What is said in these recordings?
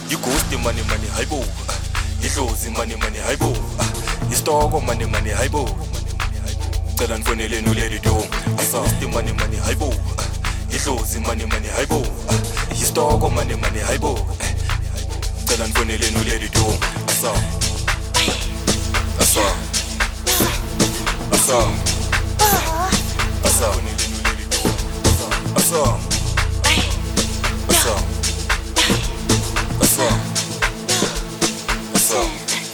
Ighosti money money hayibo. Idlozi money money hayibo. Istoko money money hayibo. Cela nifoneleni uleli do. Ighosti money money hayibo. Idlozi money money hayibo. Istoko money money hayibo. Cela nifoneleni uleli do. Asa. Asa. Asa. Asa. Asa. Asa. Asa. Asa.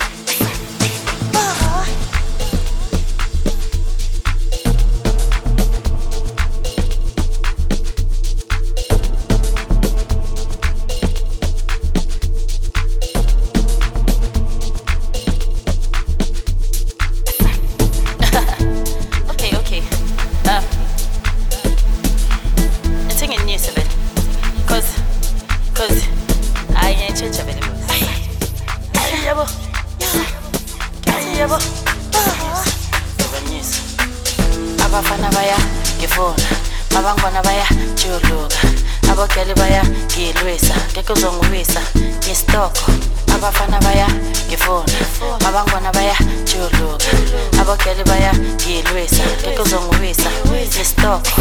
Abafana baya ngifuna, abangwana baya juluka, abogeli baya ngilwisa, ngeke uzongiwisa ngistoko. Abafana baya ngifuna, abangwana baya juluka, abogeli baya ngilwisa, ngeke uzongiwisa ngistoko.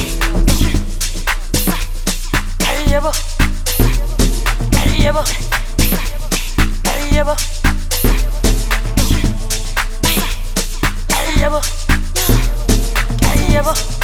Yebo, yebo, yebo, yebo.